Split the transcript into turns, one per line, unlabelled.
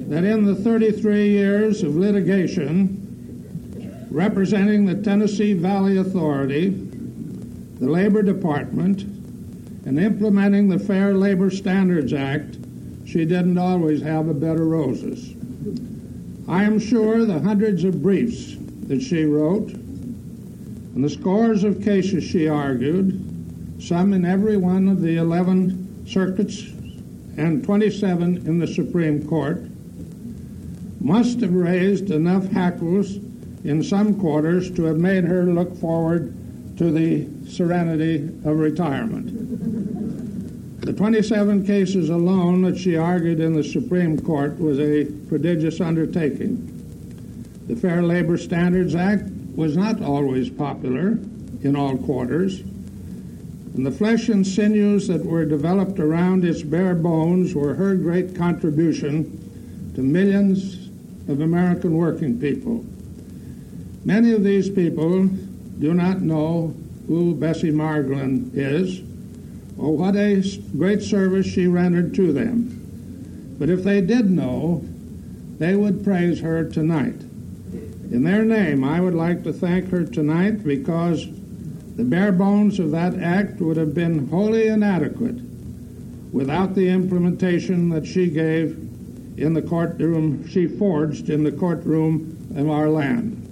that in the 33 years of litigation representing the Tennessee Valley Authority, the Labor Department, and implementing the Fair Labor Standards Act, she didn't always have a bed of roses. I am sure the hundreds of briefs that she wrote and the scores of cases she argued, some in every one of the 11 circuits and 27 in the Supreme Court, must have raised enough hackles in some quarters to have made her look forward to the serenity of retirement. The 27 cases alone that she argued in the Supreme Court was a prodigious undertaking. The Fair Labor Standards Act was not always popular in all quarters, and the flesh and sinews that were developed around its bare bones were her great contribution to millions of American working people. Many of these people do not know who Bessie Margolin is or what a great service she rendered to them. But if they did know, they would praise her tonight. In their name, I would like to thank her tonight because the bare bones of that act would have been wholly inadequate without the implementation that she gave in the courtroom, she forged in the courtroom of our land.